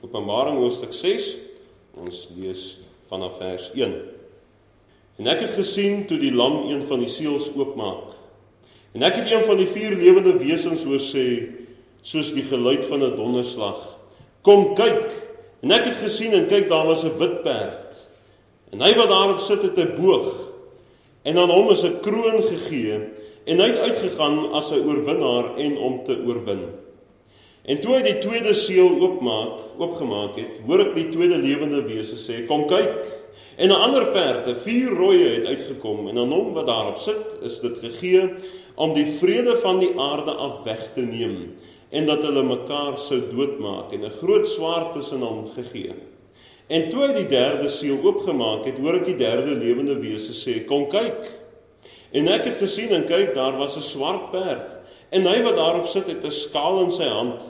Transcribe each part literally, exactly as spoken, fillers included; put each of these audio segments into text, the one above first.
Openbaring hoofstuk ses, ons lees vanaf vers een. En ek het gesien toe die lam een van die seels oopmaak. En ek het een van die vier lewende wesens hoor sê, soos die geluid van 'n donderslag: Kom kyk! En ek het gesien en kyk, daar was 'n wit perd. En hy wat daarop sit het 'n boog. En aan hom is 'n kroon gegee, en hy het uitgegaan as 'n oorwinnaar en om te oorwin. En toe hy die tweede seël oopmaak, oopgemaak het, hoor ek die tweede lewende wese sê: Kom kyk! En 'n ander perd, 'n vier rooie, het uitgekom, en aan hom wat daarop sit, is dit gegee om die vrede van die aarde af weg te neem, en dat hulle mekaar sou doodmaak, en 'n groot swaard tussen hom gegee. En toe hy die derde seël oopgemaak het, hoor ek die derde lewende wese sê: Kom kyk! En ek het gesien en kyk, daar was 'n swart perd, en hy wat daarop sit het 'n skaal in sy hand.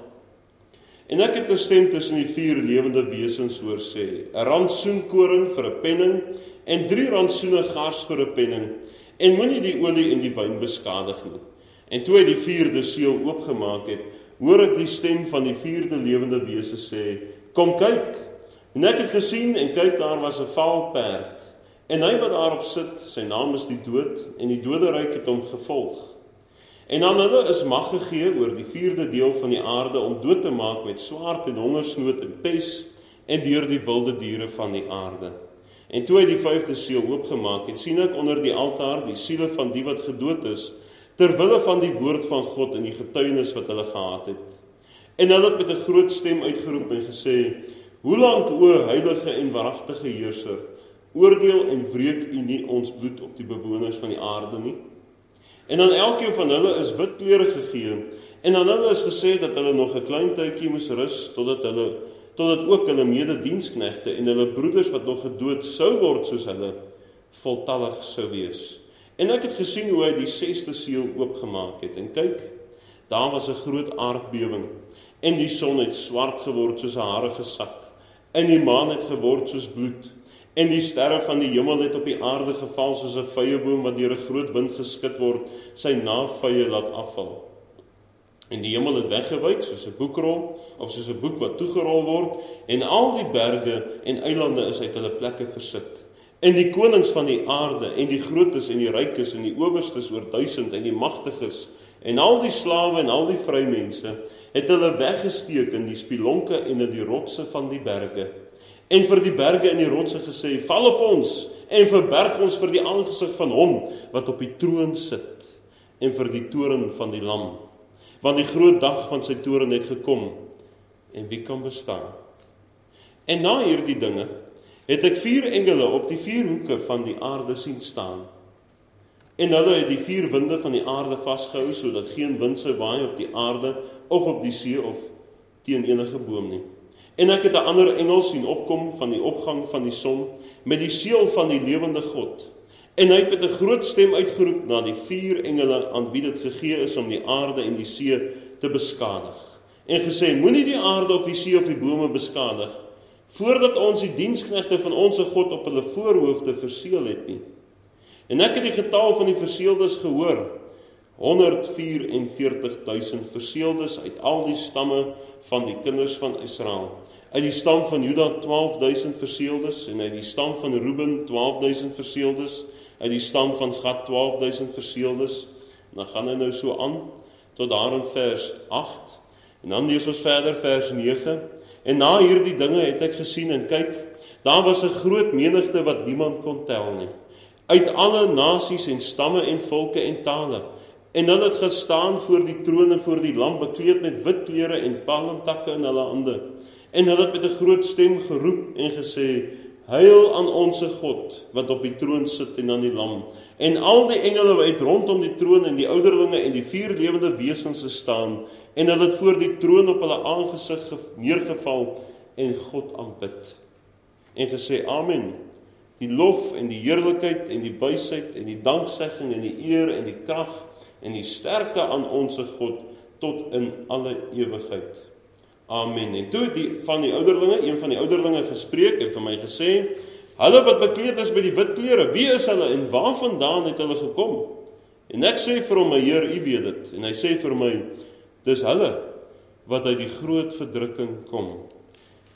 En ek het 'n stem tussen die vier lewende wesens hoor sê: 'n rantsoen koring vir 'n penning, en drie rantsoene gars vir 'n penning, en moenie die olie en die wyn beskadig nie. En toe hy die vierde seël oopgemaak het, hoor ek die stem van die vierde lewende wese sê: Kom kyk! En ek het gesien en kyk, daar was 'n vaal perd, en hy wat daarop sit, sy naam is die dood, en die doderyk het hom gevolg. En aan hulle is mag gegee oor die vierde deel van die aarde om dood te maak met swaard en hongersnood en pes, en deur die wilde diere van die aarde. En toe hy die vyfde seël oopgemaak het, sien ek onder die altaar die siele van die wat gedood is, ter wille van die woord van God en die getuienis wat hulle gehad het. En hulle het met 'n groot stem uitgeroep en gesê: Hoe lank, o heilige en waaragtige heerser, oordeel en wreek u nie ons bloed op die bewoners van die aarde nie? En aan elkeen van hulle is wit klere gegee, en aan hulle is gesê dat hulle nog 'n klein tydjie moes rus, totdat hulle, totdat ook hulle medediensknegte en hulle broeders wat nog gedood sou word soos hulle, voltallig sou wees. En ek het gesien hoe hy die sesde seël oopgemaak het, en kyk, daar was 'n groot aardbewing, en die son het swart geword soos 'n harige sak, en die maan het geword soos bloed, en die sterre van die hemel het op die aarde geval soos 'n vyeboom wat deur 'n groot wind geskit word, sy navye laat afval. En die hemel het weggewyk soos 'n boekrol, of soos 'n boek wat toegerol word, en al die berge en eilande is uit hulle plekke versit. En die konings van die aarde, en die grootes en die rykes, en die owerstes oor duisend, en die magtiges, en al die slawe en al die vrymense, het hulle weggesteek in die spilonke en in die rotse van die berge. En vir die berge en die rotse gesê: Val op ons, en verberg ons vir die aangesig van hom wat op die troon sit, en vir die toren van die lam. Want die groot dag van sy toren het gekom, en wie kan bestaan? En na hierdie dinge het ek vier engele op die vier hoeke van die aarde sien staan. En hulle het die vier winde van die aarde vasgehou, sodat geen wind sou waai op die aarde, of op die see, of teen enige boom nie. En ek het 'n ander engel sien opkom van die opgang van die son, met die seël van die lewende God. En hy het met 'n groot stem uitgeroep na die vier engele aan wie dit gegee is om die aarde en die see te beskadig. En gesê: Moenie die aarde of die see of die bome beskadig, voordat ons die diensknegte van onsse God op hulle voorhoofde verseël het nie. En ek het die getal van die verseëldes gehoor, honderdvyf-en-veertig-duisend verseëldes uit al die stamme van die kinders van Israel. Uit die stam van Juda twaalfduisend verseëldes, en uit die stam van Reuben twaalfduisend verseëldes, uit die stam van Gad twaalfduisend verseëldes. En dan gaan hy nou so aan, tot daar in vers agt, en dan lees ons verder vers nege. En na hierdie dinge het ek gesien en kyk, daar was 'n groot menigte wat niemand kon tel nie, uit alle nasies en stamme en volke en tale. En hulle het gestaan voor die troon en voor die lam, bekleed met wit klere en palmtakke in hulle hande. En hulle het met 'n groot stem geroep en gesê: Heil aan onsse God, wat op die troon sit en aan die lam. En al die engele wat rondom die troon en die ouderlinge en die vier lewende wesens staan, en hulle het voor die troon op hulle aangesig neergeval en God aanbid. En gesê: Amen. Die lof en die heerlikheid en die wysheid en die danksegging en die eer en die krag en die sterkte aan onsse God tot in alle ewigheid. Amen. En toe die van die ouderlinge, een van die ouderlinge gespreek en vir my gesê: Hulle wat bekleed is met die wit klere, wie is hulle en waarvandaan het hulle gekom? En ek sê vir hom: My Heer, U weet dit. En hy sê vir my: Dis hulle wat uit die groot verdrukking kom.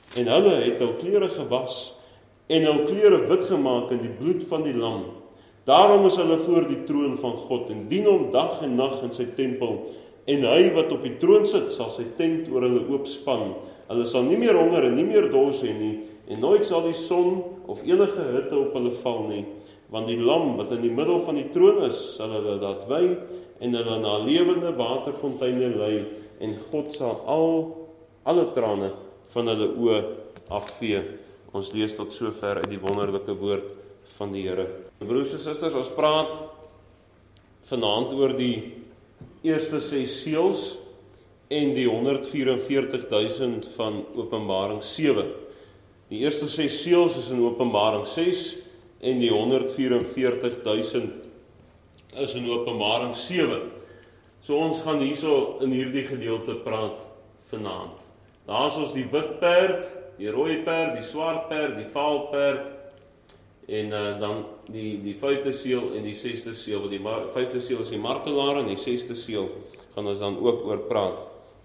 En hulle het hul klere gewas en hul klere wit gemaak in die bloed van die lam. Daarom is hulle voor die troon van God en dien hom dag en nag in sy tempel. En hy wat op die troon sit, sal sy tent oor hulle oopspan. Hulle sal nie meer honger en nie meer dors hê nie, en nooit sal die son of enige hitte op hulle val nie, want die lam wat in die middel van die troon is, sal hulle laat wy en hulle na lewende waterfonteine lei, en God sal al alle trane van hulle oë afvee. Ons lees tot sover uit die wonderlike woord van die Here. Broers en susters, ons praat vanaand oor die eerste ses seels en die honderdvyf en veertig duisend van Openbaring sewe. Die eerste ses seels is in Openbaring ses en die honderdvyf en veertig duisend is in Openbaring sewe. So ons gaan hierso in hierdie gedeelte praat vanaand. Daar is ons die wit perd, die rooi perd, die swart perd, die vaal perd en uh, dan die die vyfde seël en die sesde seël. Die vyfde seël is die martelaar en die sesde seël gaan ons dan ook oor praat.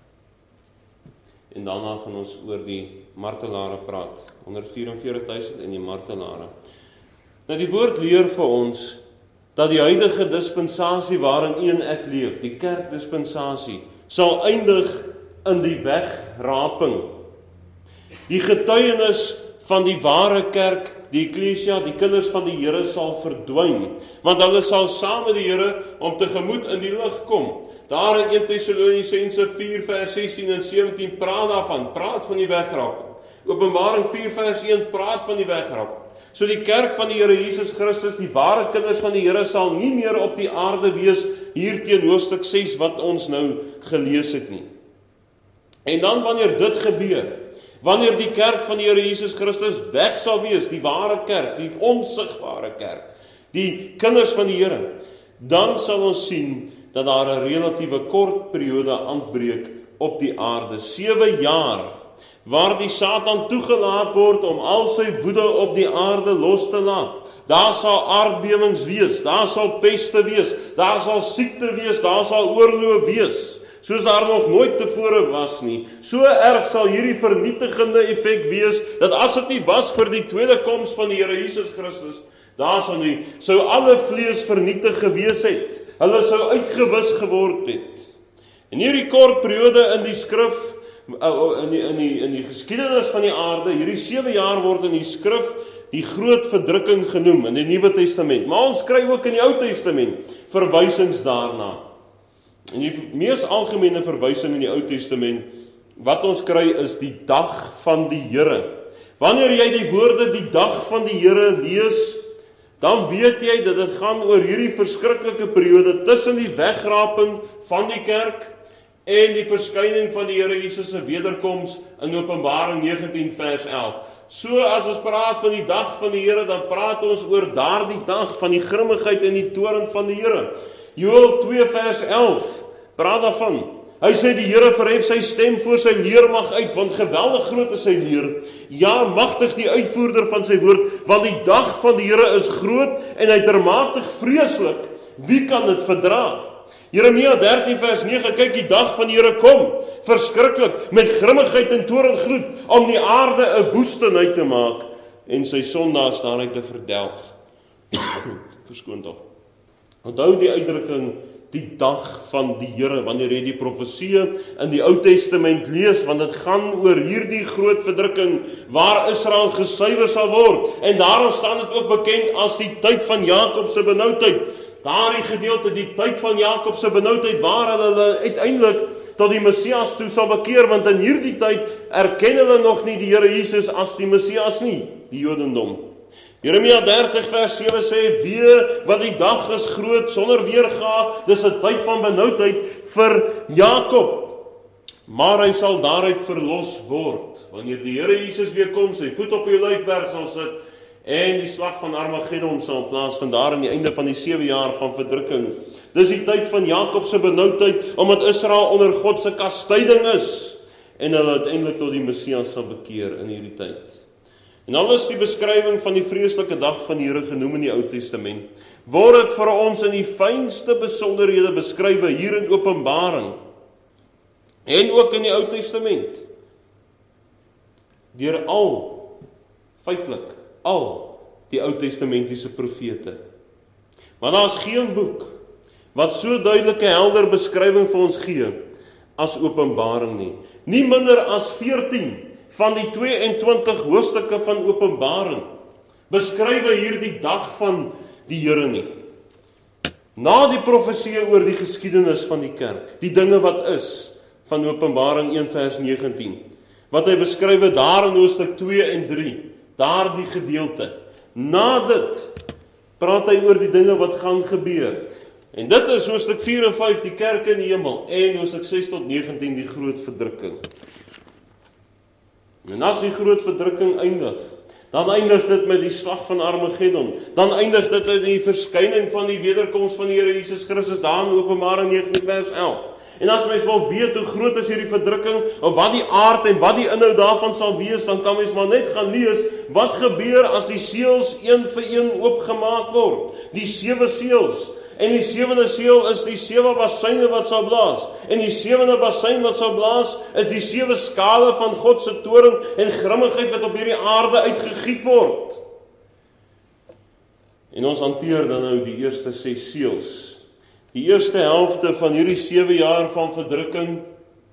En daarna gaan ons oor die martelare praat. honderdvyf en veertig duisend en die martelare. Nou die woord leer vir ons dat die huidige dispensasie waarin een ek leef, die kerkdispensasie, sal eindig in die wegraping. Die getuienis van die ware kerk, die eklesia, die kinders van die Here sal verdwyn, want hulle sal saam met die Here om tegemoet in die lig kom. Daar in eerste Tessalonisense vier vers sestien en sewentien praat daarvan, praat van die wegraping. Openbaring vier vers een praat van die wegraping. So die kerk van die Here Jesus Christus, die ware kinders van die Here, sal nie meer op die aarde wees hier teen hoofstuk ses wat ons nou gelees het nie. En dan wanneer dit gebeur, wanneer die kerk van die Here Jesus Christus weg sal wees, die ware kerk, die onsigbare kerk, die kinders van die Here, dan sal ons sien dat daar 'n relatiewe kort periode aanbreek op die aarde, sewe jaar, waar die Satan toegelaat word om al sy woede op die aarde los te laat. Daar sal aardbewings wees, daar sal peste wees, daar sal siekte wees, daar sal oorlog wees, soos daar nog nooit tevore was nie. So erg sal hierdie vernietigende effek wees, dat as dit nie was vir die tweede koms van die Here Jesus Christus, daar sal nie, sou alle vlees vernietig gewees het. Hulle sou uitgewis geword het. En hierdie kort periode in die skrif, in die, in die, in die geskiedenis van die aarde, hierdie sewe jaar word in die skrif die groot verdrukking genoem in die Nuwe Testament. Maar ons kry ook in die Ou Testament verwysings daarna. En die mees algemene verwysing in die Ou Testament wat ons kry is die dag van die Here. Wanneer jy die woorde die dag van die Here lees, dan weet jy dat dit gaan oor hierdie verskriklike periode tussen die wegraping van die kerk en die verskyning van die Here Jesus se wederkoms in Openbaring negentien vers elf. So as ons praat van die dag van die Here, dan praat ons oor daardie dag van die grimmigheid en die toorn van die Here. Joël twee vers elf praat daarvan. Hy sê die Here verhef sy stem voor sy leermag uit, want geweldig groot is sy leer. Ja, magtig die uitvoerder van sy woord, want die dag van die Here is groot en uitermate vreeslik. Wie kan dit verdra? Jeremia dertien vers nege, kyk die dag van die Here kom, verskriklik, met grimmigheid en toorngloed, om die aarde 'n woestynheid te maak, en sy sondaars daaruit te verdelg. Verskoon tog. Onthou die uitdrukking, die dag van die Here, wanneer jy die profeseë in die Ou Testament lees, want dit gaan oor hierdie groot verdrukking, waar Israel gesuiwer sal word, en daarom staan dit ook bekend as die tyd van Jakob se benoudheid. Daardie gedeelte, die tyd van Jakob se benoudheid, waar hulle uiteindelik tot die Messias toe sal bekeer, want in hierdie tyd erken hulle nog nie die Here Jesus as die Messias nie, die Jodendom. Jeremia dertig vers sewe sê, wee, want die dag is groot, sonder weerga, dis 'n tyd van benoudheid vir Jakob, maar hy sal daaruit verlos word, wanneer die Here Jesus weer kom, sy voet op die olyfberg sal sit, en die slag van Armageddon sal plaasvind daar aan die einde van die sewe jaar van verdrukking. Dis die tyd van Jakob se benoudheid, omdat Israel onder God se kastyding is, en hulle uiteindelik tot die Messias sal bekeer in hierdie tyd. En al is die beskrywing van die vreeslike dag van die Here genoem in die Ou Testament, word dit vir ons in die fynste besonderhede beskrywe hier in Openbaring, en ook in die Ou Testament. deur al, feitelik, al die Ou Testamentiese profete. Maar daar is geen boek wat so duidelike helder beskrywing vir ons gee as Openbaring nie. Nie minder as veertien van die tweeëntwintig hoofstukke van Openbaring beskryf hierdie dag van die Here nie. Na die profeseë oor die geskiedenis van die kerk, die dinge wat is, van Openbaring een vers negentien, wat hy beskryf daar in hoofstuk twee en drie, daar die gedeelte. Na dit praat hy oor die dinge wat gaan gebeur. En dit is hoofstuk vier en vyf, die kerk in die hemel, en hoofstuk ses tot negentien, die groot verdrukking. En as die groot verdrukking eindig, dan eindig dit met die slag van Armageddon. Dan eindig dit met die verskyning van die wederkoms van die Here Jesus Christus, daar in Openbaring negentien vers elf. En as mens wil weet hoe groot is hierdie verdrukking, of wat die aard en wat die inhoud daarvan sal wees, dan kan mens maar net gaan lees, wat gebeur as die seels een vir een oopgemaak word. Die sewe seels. En die sewende seël is die sewe basyne wat sal blaas. En die sewende basyn wat sal blaas, is die sewe skale van God se toorn en grimmigheid wat op hierdie aarde uitgegiet word. En ons hanteer dan nou die eerste ses seels. Die eerste helfte van hierdie sewe jaar van verdrukking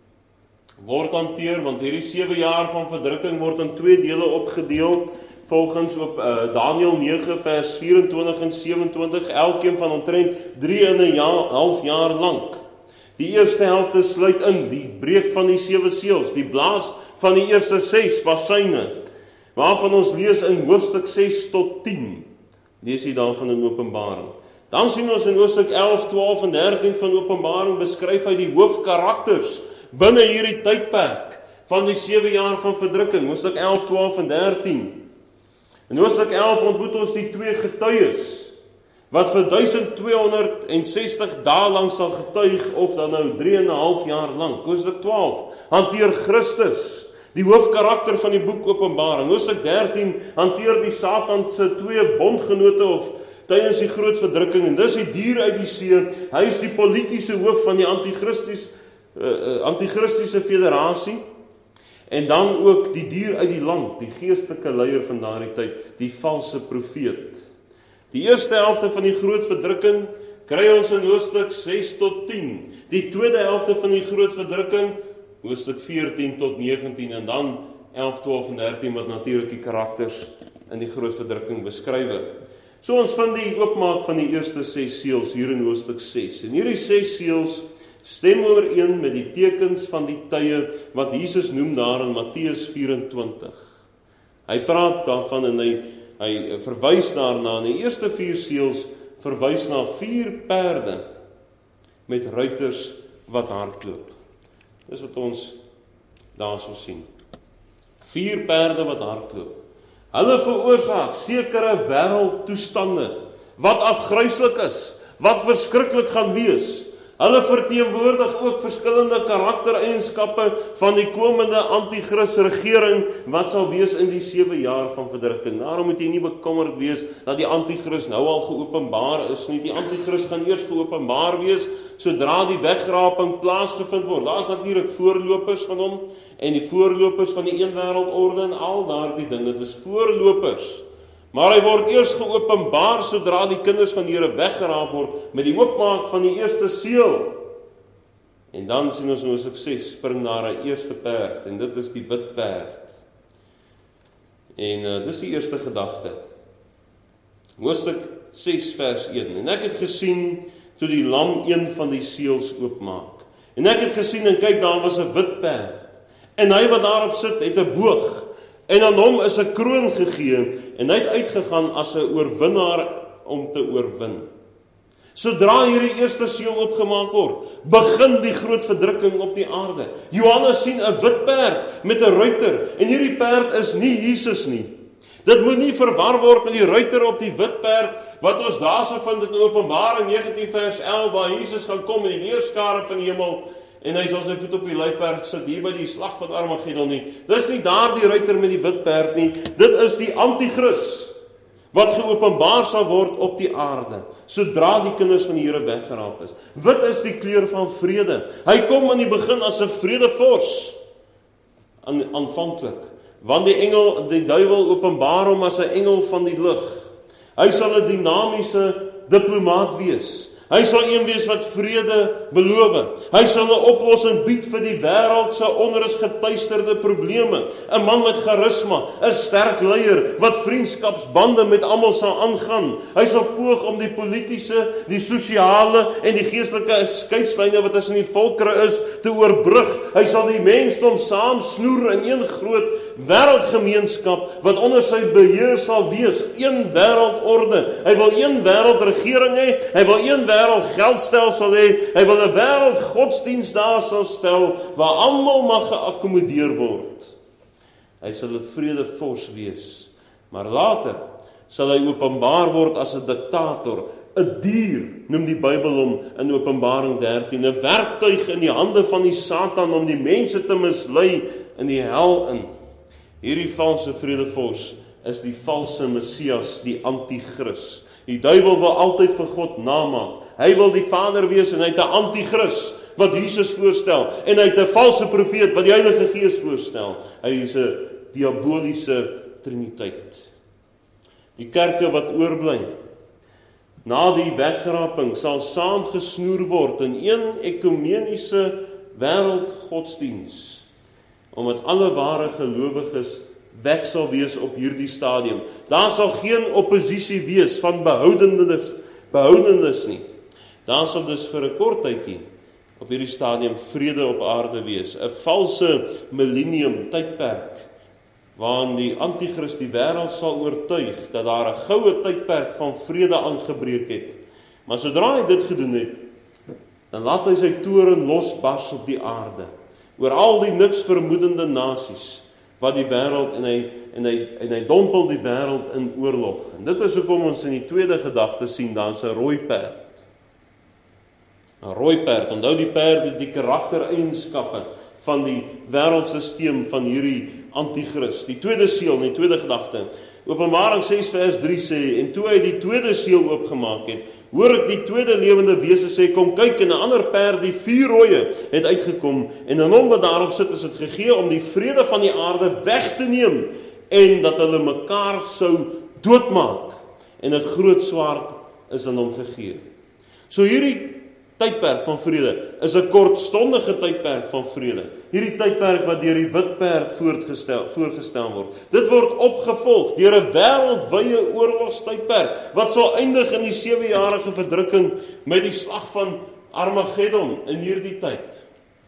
word hanteer, want hierdie sewe jaar van verdrukking word in twee dele opgedeel, volgens op uh, Daniël nege vers vyf-en-twintig en sewe-en-twintig, elkeen van omtrent drie en 'n jaar, half jaar lank. Die eerste helfte sluit in die breek van die sewe seels, die blaas van die eerste ses basyne, waarvan ons lees in hoofstuk ses tot tien. Lees jy daarvan in Openbaring. Dan sien ons in hoofstuk elf, twaalf en dertien van Openbaring beskryf hy die hoofkarakters binne hierdie tydperk van die sewe jaar van verdrukking, hoofstuk elf, twaalf en dertien. In hoofstuk elf ontmoet ons die twee getuies, wat vir duisend tweehonderd sestig dae lank sal getuig, of dan nou drie en 'n half jaar lank. Hoofstuk twaalf hanteer Christus, die hoofkarakter van die boek Openbaring. Hoofstuk dertien hanteer die Satan se twee bondgenote, of tydens die groot verdrukking, en dis die dier uit die see. Hy is die politiese hoof van die antichristies, uh, antichristiese federasie. En dan ook die dier uit die land, die geestelike leier van daardie tyd, die valse profeet. Die eerste helfte van die groot verdrukking kry ons in hoofstuk ses tot tien. Die tweede helfte van die groot verdrukking, hoofstuk veertien tot negentien, en dan elf, twaalf en dertien, wat natuurlik die karakters in die groot verdrukking beskryf. So ons vind die oopmaak van die eerste ses seels hier in hoofstuk ses. En hierdie ses seels stem ooreen met die tekens van die tye wat Jesus noem daar in Matteus vyf-en-twintig. Hy praat daarvan en hy, hy verwys daarna. En die eerste vier seels verwys na vier perde met ruiters wat hardloop. Dis wat ons daar so sien. Vier perde wat hardloop. Hulle veroorsaak sekere wêreldtoestande wat afgryslik is, wat verskriklik gaan wees. Hulle verteenwoordig ook verskillende karaktereienskappe van die komende anti-Kris regering wat sal wees in die sewe jaar van verdrukking. Daarom moet jy nie bekommerd wees dat die anti-Kris nou al geopenbaar is nie. Die anti-Kris gaan eers geopenbaar wees sodra die wegraping plaasgevind word. Daar is natuurlik voorlopers van hom en die voorlopers van die een wêreldorde en al daardie dinge. Dit is voorlopers. Maar hy word eers geopenbaar sodra die kinders van die Here weggeraap word met die oopmaak van die eerste seël. En dan sien ons nou sukses spring daar 'n eerste perd en dit is die wit perd. En uh, dis die eerste gedagte. Hoofstuk ses vers een. En ek het gesien toe die lam een van die seels oopmaak. En ek het gesien en kyk daar was 'n wit perd. En hy wat daarop sit het 'n boog. En aan hom is 'n kroon gegee en hy het uitgegaan as 'n oorwinnaar om te oorwin. Sodra hierdie eerste seël opgemaak word, begin die groot verdrukking op die aarde. Johannes sien 'n wit perd met 'n ruiter en hierdie perd is nie Jesus nie. Dit moet nie verwar word met die ruiter op die wit perd wat ons daarso vind in Openbaring negentien vers elf waar Jesus gaan kom in die leerskare van die hemel. En hy sal sy voet op die lyfberg sit hier by die slag van Armageddon nie. Dis nie daar die ruiter met die wit perd nie. Dit is die anti-Kris wat geopenbaar sal word op die aarde, sodra die kinders van die Here weggeraap is. Wit is die kleur van vrede. Hy kom in die begin as 'n vredevors, aan, aanvanklik. want die engel, die duiwel openbaar hom as 'n engel van die lig. Hy sal 'n dinamiese diplomaat wees. Hy sal een wees wat vrede beloof. Hy sal 'n oplossing bied vir die wêreld se onrusgetuisterde probleme. 'n Man met charisma, 'n sterk leier wat vriendskapsbande met almal sal aangaan. Hy sal poog om die politiese, die sosiale en die geestelike skeidslyne wat tussen die volkere is te oorbrug. Hy sal die mensdom saam snoer in een groot wêreldgemeenskap wat onder sy beheer sal wees, een wêreldorde. Hy wil een wêreldregering hê, hy wil een wêreld geldstelsel hê, hy wil 'n wêreld godsdienst daar sal stel waar almal mag geakkommodeer word. Hy sal 'n vredevors wees, maar later sal hy openbaar word as 'n diktator, 'n dier, noem die Bybel hom in Openbaring dertien, 'n werktuig in die hande van die Satan om die mense te mislei in die hel in. Hierdie valse vredevors is die valse Messias, die anti-kris. Die duiwel wil altyd vir God namaak. Hy wil die Vader wees en hy het 'n anti-kris wat Jesus voorstel en hy het 'n valse profeet wat die Heilige Gees voorstel. Hy is 'n diaboliese triniteit. Die kerke wat oorbly na die wegraping sal saamgesnoer word in een ekumeniese wêreldgodsdiens, omdat alle ware gelowiges weg sal wees op hierdie stadium. Daar sal geen oppositie wees van behoudenis, behoudenis nie. Daar sal dus vir 'n kort tydjie op hierdie stadium vrede op aarde wees, 'n valse millennium tydperk, waarin die anti-kris die wêreld sal oortuig dat daar 'n goue tydperk van vrede aangebreek het. Maar sodra hy dit gedoen het, dan laat hy sy toren losbars op die aarde, oor al die niks vermoedende nasies, wat die wêreld, en hy, en hy, en hy dompel die wêreld in oorlog. En dit is hoekom ons in die tweede gedagte sien, daar is 'n rooi perd. 'n Rooi perd, onthou die perd, die karaktereienskappe van die wêreldsisteem van hierdie anti-kris. Die tweede seël, in die tweede gedagte, Openbaring ses vers drie sê, en toe hy die tweede seël oopgemaak het, hoor ek die tweede lewende wese sê, kom kyk, en 'n ander perd, die vier rooie, het uitgekom, en aan hom wat daarop sit is het gegee om die vrede van die aarde weg te neem, en dat hulle mekaar sou doodmaak, en 'n groot swaard is aan hom gegee. So hierdie tydperk van vrede is 'n kortstondige tydperk van vrede. Hierdie tydperk wat deur die wit perd voortgestel, voorgestel word. Dit word opgevolg deur 'n wêreldwye oorlogstydperk wat sal eindig in die sewejarige verdrukking met die slag van Armageddon in hierdie tyd.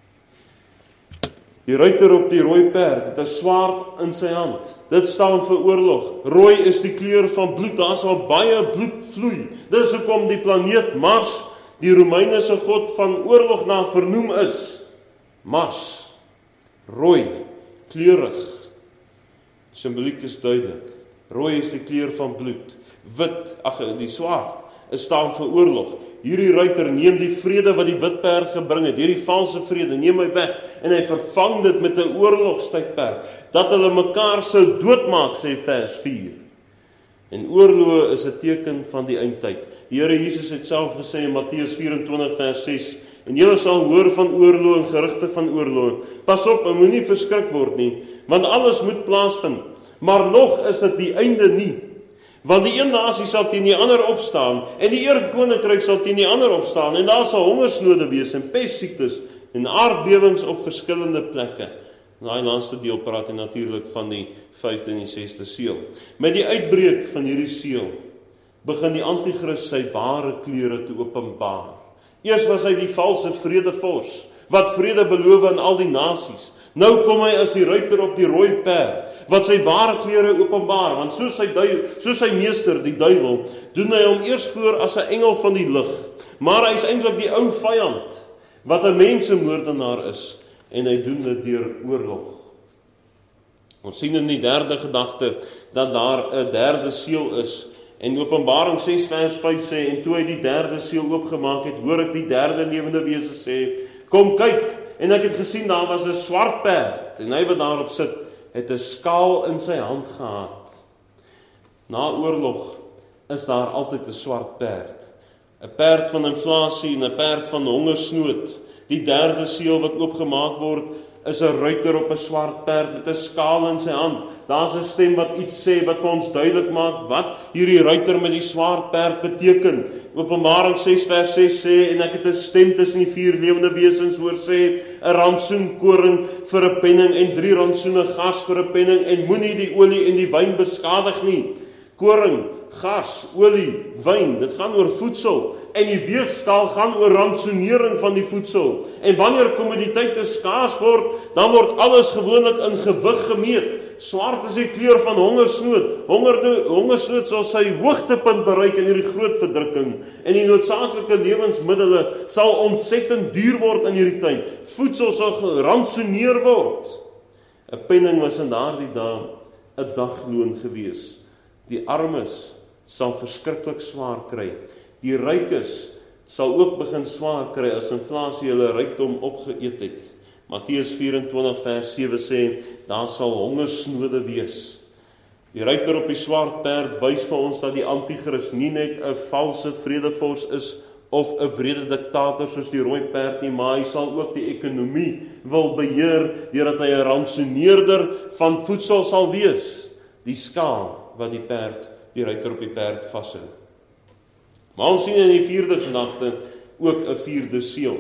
Die ruiter op die rooi perd het 'n swaard in sy hand. Dit staan vir oorlog. Rooi is die kleur van bloed. Daar sal baie bloed vloei. Dis hoekom die planeet Mars, die Romeine se god van oorlog na vernoem is. Mars, rooi, kleurig. Simboliek is duidelik. Rooi is die kleur van bloed. Wit, ag, die swaard, is staan vir oorlog. Hierdie ruiter neem die vrede wat die wit perd gebring het, hierdie valse vrede, neem hy weg, en hy vervang dit met 'n oorlogstydperk, dat hulle mekaar sou doodmaak, sê vers vier. En oorloë is 'n teken van die eindtyd. Die Here Jesus het self gesê in Matteus vyf-en-twintig vers ses, en julle sal hoor van oorloë en gerugte van oorloë. Pas op, en moenie verskrik word nie, want alles moet plaasvind. Maar nog is dit die einde nie. Want die een nasie sal teen die ander opstaan, en die een koninkryk sal teen die ander opstaan, en daar sal hongersnode wees, en pestsiektes, en aardbewings op verskillende plekke. In daai laaste deel praat hy natuurlik van die vyfde en die sesde seël. Met die uitbreek van hierdie seël begin die anti-kris sy ware kleure te openbaar. Eers was hy die valse vredevors, wat vrede beloof aan al die nasies. Nou kom hy as die ruiter op die rooi perd, wat sy ware kleure openbaar, want soos sy, soos sy meester, die duiwel, doen hy hom eers voor as 'n engel van die lig, maar hy is eintlik die ou vyand, wat 'n mensemoordenaar is, en hy doen dit deur oorlog. Ons sien in die derde gedagte, dat daar 'n derde seël is, en Openbaring ses vers vyf sê, en toe hy die derde seël oopgemaak het, hoor ek die derde lewende wese sê, kom kyk, en ek het gesien, daar was 'n swart perd, en hy wat daarop sit, het 'n skaal in sy hand gehad. Na oorlog is daar altyd 'n swart perd, 'n perd van inflasie en 'n perd van hongersnood. Die derde seël wat oopgemaak word, is 'n ruiter op 'n swart perd met 'n skaal in sy hand. Daar's 'n stem wat iets sê wat vir ons duidelik maak wat hierdie ruiter met die swart perd beteken. Openbaring ses vers ses sê, en ek het 'n stem tussen die vier lewende wesens hoor sê, 'n rantsoen koring vir 'n penning en drie rantsoene gas vir 'n penning, en moenie die olie en die wyn beskadig nie. Koring, gas, olie, wyn, dit gaan oor voedsel, en die weegskaal gaan oor rantsoenering van die voedsel. En wanneer kommoditeite skaars word, dan word alles gewoonlik in gewig gemeet. Swart is die kleur van hongersnood. Honger, hongersnood sal sy hoogtepunt bereik in hierdie groot verdrukking. En die noodsaaklike lewensmiddele sal ontsettend duur word in hierdie tyd. Voedsel sal gerantsoeneer word. 'n Penning was in daardie dae 'n dagloon gewees. Die armes sal verskriklik swaar kry. Die rykes sal ook begin swaar kry as inflasie hulle rykdom opgeëet het. Matteus vyf-en-twintig vers sewe sê, daar sal hongersnode wees. Die ruiter op die swart perd wys vir ons dat die anti-kris nie net 'n valse vredevors is of 'n wrede diktator soos die rooi perd nie, maar hy sal ook die ekonomie wil beheer deurdat hy 'n rantsoeneerder van voedsel sal wees. Die skaal wat die perd, die ruiter op die perd vashou. Maar ons sien in die vierde gedagte ook 'n vierde seël.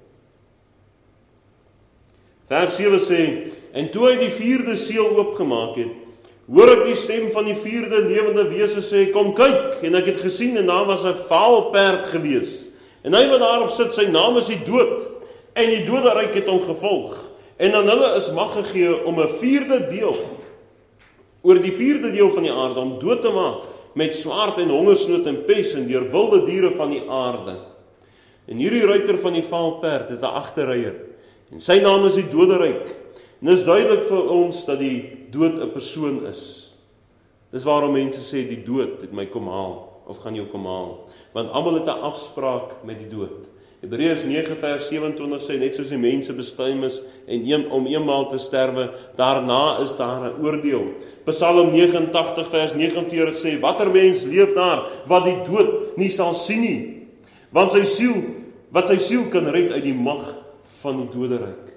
Vers sewe sê, en toe hy die vierde seël oopgemaak het, hoor ek die stem van die vierde lewende wese sê, kom kyk, en ek het gesien, en daar was 'n vaal perd gewees. En hy wat daarop sit, sy naam is die dood, en die doderyk het hom gevolg. En aan hulle is mag gegee om 'n vierde deel, oor die vierde deel van die aarde, om dood te maak, met swaard en hongersnood en pes, en deur wilde diere van die aarde. En hierdie ruiter van die vaal perd het 'n agterryer, en sy naam is die doderyk. En dit is duidelik vir ons dat die dood 'n persoon is. Dis waarom mense sê die dood het my kom haal, of gaan jou kom haal. Want almal het 'n afspraak met die dood. Hebreërs nege vers sewe-en-twintig sê, net soos die mense bestem is en een, om eenmaal te sterwe, daarna is daar 'n oordeel. Psalm vyf nege tig vers vyf nege veertig sê, watter mens leef daar wat die dood nie sal sien nie, want sy siel, wat sy siel kan red uit die mag van die doderyk.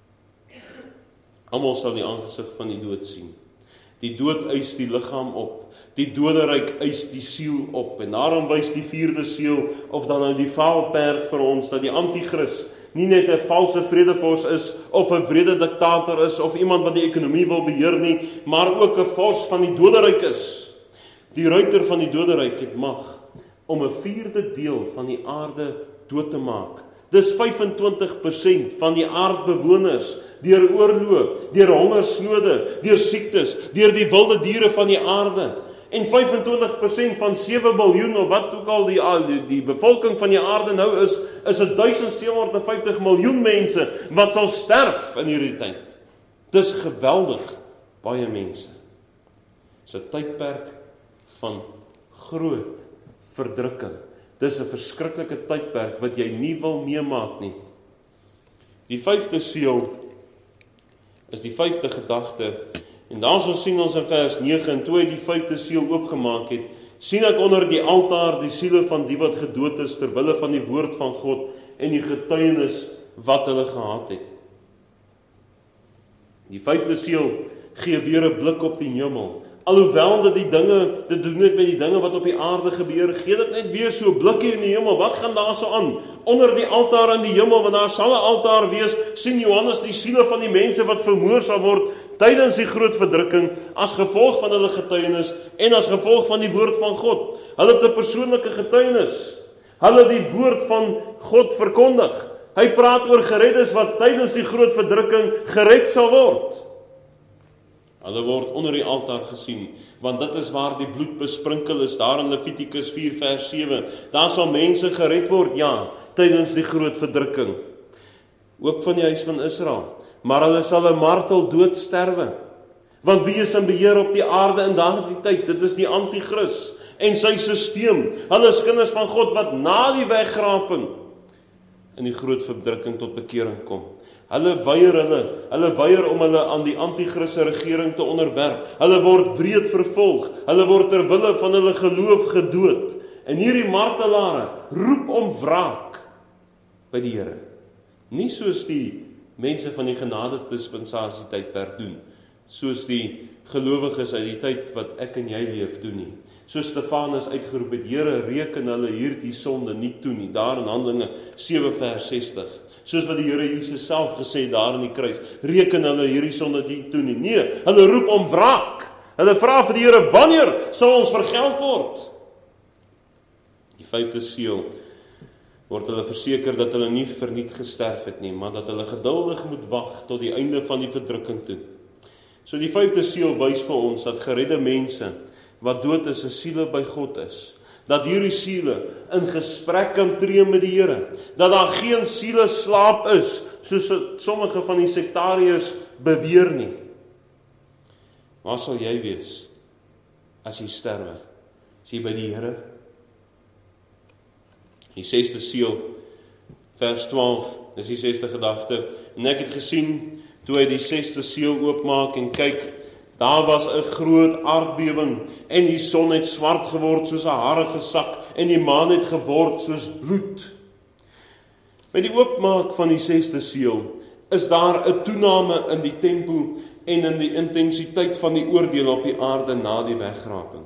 Almal sal die aangesig van die dood sien. Die dood eis die liggaam op. Die doderyk eis die siel op. En daarom wys die vierde seël, of dan nou die vaal perd vir ons, dat die anti-kris nie net 'n valse vredevors is, of 'n wrede diktator is, of iemand wat die ekonomie wil beheer nie, maar ook 'n vors van die doderyk is. Die ruiter van die doderyk het mag om 'n vierde deel van die aarde dood te maak. Dis vyf-en-twintig persent van die aardbewoners, deur oorlog, deur hongersnode, deur siektes, deur die wilde diere van die aarde. En vyf-en-twintig persent van sewe biljoen, of wat ook al die, die, die bevolking van die aarde nou is, is duisend sewe honderd en vyftig miljoen mense wat sal sterf in hierdie tyd. Dis geweldig, baie mense. Dis 'n tydperk van groot verdrukking. Dis 'n verskriklike tydperk wat jy nie wil meemaak nie. Die vyfde seël is die vyfde gedagte. En dan sal sien ons in vers nege, en toe hy die vyfde seël oopgemaak het, sien ek onder die altaar die siele van die wat gedood is ter wille van die woord van God en die getuienis wat hulle gehad het. Die vyfde seël gee weer 'n blik op die hemel. Alhoewel dit die dinge, dit doen net met die dinge wat op die aarde gebeur, gee dit net weer so 'n blikkie in die hemel. Wat gaan daar so aan? Onder die altaar in die hemel, want daar sal 'n altaar wees, sien Johannes die siele van die mense wat vermoor sal word tydens die groot verdrukking, as gevolg van hulle getuienis en as gevolg van die woord van God. Hulle het 'n persoonlike getuienis. Hulle het die woord van God verkondig. Hy praat oor gereddes wat tydens die groot verdrukking gered sal word. Hulle word onder die altaar gesien, want dit is waar die bloed besprinkel is, daar in Levitikus vier vers sewe. Daar sal mense gered word, ja, tydens die groot verdrukking. Ook van die huis van Israel. Maar hulle sal 'n marteldood sterwe. Want wie is in beheer op die aarde in daardie tyd? Dit is die anti-kris en sy sisteem. Hulle is kinders van God wat na die wegraping in die groot verdrukking tot bekering kom. Hulle weier hulle, hulle weier om hulle aan die anti-kris regering te onderwerp. Hulle word wreed vervolg. Hulle word ter wille van hulle geloof gedood. En hierdie martelare roep om wraak by die Here. Nie soos die mense van die genade dispensasie tydperk doen, soos die gelowiges uit die tyd wat ek en jy leef doen nie. Soos Stefanus uitgeroep het, Here, reken hulle hierdie sonde nie toe nie, daar in Handelinge sewe vers sestig. Soos wat die Here Jesus self gesê het daar in die kruis, reken hulle hierdie sonde nie toe nie. Nee, hulle roep om wraak. Hulle vra vir die Here, wanneer sal ons vergeld word? Die vyfde seël word hulle verseker dat hulle nie verniet gesterf het nie, maar dat hulle geduldig moet wag tot die einde van die verdrukking toe. So die vyfde seël wys vir ons dat geredde mense wat dood is, se siele by God is. Dat hierdie siele in gesprek kan tree met die Here. Dat daar geen siele slaap is, soos sommige van die sektariërs beweer nie. Waar sal jy wees as jy sterwe? Is jy by die Here? Die sesde seël, vers twaalf, is die sesde gedagte. En ek het gesien, toe hy die sesde seël oopmaak en kyk, daar was 'n groot aardbewing en die son het swart geword soos 'n harige sak en die maan het geword soos bloed. Met die oopmaak van die sesde seël is daar 'n toename in die tempo en in die intensiteit van die oordeel op die aarde na die wegraping.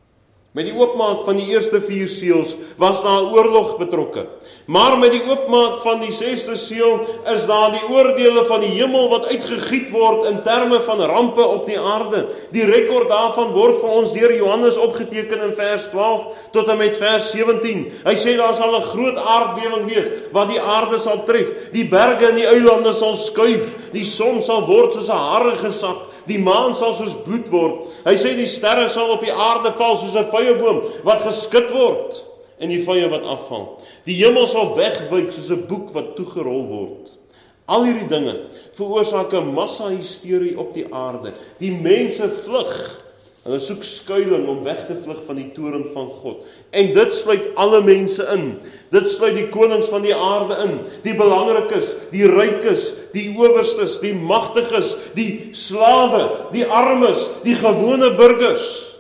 Met die oopmaak van die eerste vier seëls was daar 'n oorlog betrokke. Maar met die oopmaak van die sesde seël is daar die oordeele van die hemel wat uitgegiet word in terme van rampe op die aarde. Die rekord daarvan word vir ons deur Johannes opgeteken in vers twaalf tot en met vers sewentien. Hy sê daar sal 'n groot aardbewing wees wat die aarde sal tref. Die berge en die eilande sal skuif. Die son sal word soos 'n harige sak. Die maan sal soos bloed word. Hy sê die sterre sal op die aarde val soos 'n vyeboom wat geskit word en die vye wat afval. Die hemel sal wegwyk soos 'n boek wat toegerol word. Al hierdie dinge veroorsaak 'n massa hysterie op die aarde. Die mense vlug. Hulle soek skuiling om weg te vlug van die toorn van God. En dit sluit alle mense in. Dit sluit die konings van die aarde in, die belangrikes, die rykes, die owerstes, die magtiges, die slawe, die armes, die gewone burgers.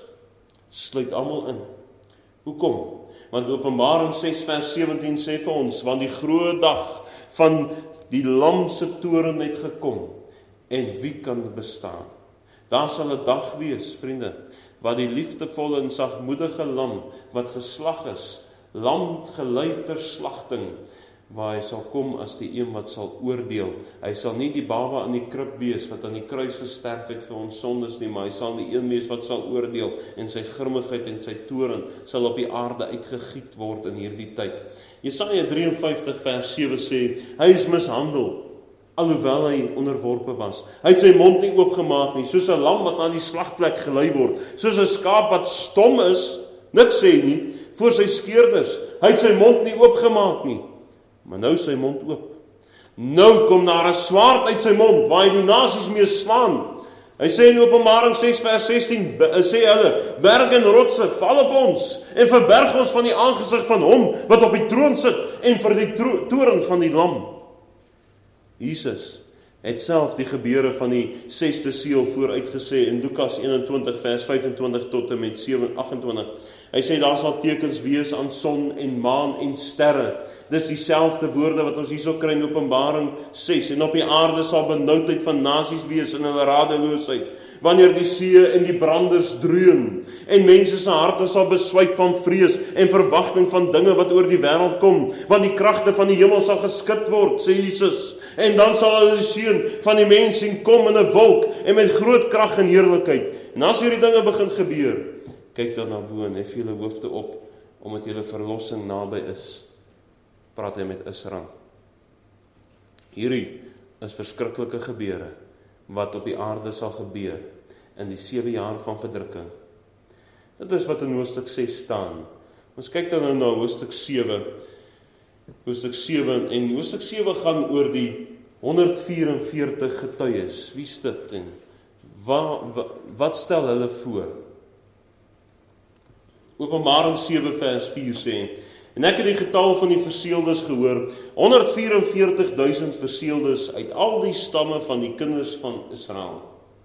Sluit almal in. Hoekom? Want Openbaring ses vers sewentien sê vir ons, want die groot dag van die lam se toorn het gekom, en wie kan bestaan? Daar sal 'n dag wees, vriende, waar die liefdevolle en sagmoedige lam wat geslag is, lam gelei ter slagting, waar hy sal kom as die een wat sal oordeel. Hy sal nie die baba in die krib wees wat aan die kruis gesterf het vir ons sondes nie, maar hy sal die een wees wat sal oordeel en sy grimmigheid en sy toorn sal op die aarde uitgegiet word in hierdie tyd. Jesaja drie en vyftig vers sewe sê, hy is mishandel, alhoewel hy onderworpe was. Hy het sy mond nie oopgemaak nie, soos 'n lam wat na die slagplek gelei word, soos 'n skaap wat stom is, niks sê nie, voor sy skeerders. Hy het sy mond nie oopgemaak nie, maar nou sy mond oop. Nou kom daar 'n swaard uit sy mond, waar hy die nasies mee slaan. Hy sê in Openbaring ses vers sestien, sê hulle, berge en rotse, val op ons, en verberg ons van die aangesig van hom, wat op die troon sit, en vir die tro- toorn van die lam. Jesus het self die gebeure van die sesde seël vooruitgesê in Lukas eenentwintig vers vyfentwintig tot en met agt-en-twintig. Hy sê daar sal tekens wees aan son en maan en sterre. Dis dieselfde woorde wat ons hierso kry in Openbaring ses. En op die aarde sal benoudheid van nasies wees in hulle radeloosheid, wanneer die see en die branders dreun, en mense se harte sal beswyk van vrees en verwagting van dinge wat oor die wêreld kom, want die kragte van die hemel sal geskit word, sê Jesus. En dan sal hulle die seun van die mens sien kom in 'n wolk en met groot krag en heerlikheid. En as hierdie dinge begin gebeur, kyk dan na bo en hef julle hoofde op, omdat julle verlossing naby is. Praat hy met Israel. Hierdie is verskriklike gebeure wat op die aarde sal gebeur in die sewe jaar van verdrukking. Dit is wat in hoofstuk ses staan. Ons kyk dan nou na hoofstuk sewe. Hoofstuk sewe en hoofstuk sewe gaan oor die honderd vyf en veertig getuies. Wie is dit en wat, wat, wat stel hulle voor? Openbaring sewe vers vier sê, en ek het die getal van die verseeldes gehoor, honderd vyf en veertig duisend verseeldes uit al die stamme van die kinders van Israel.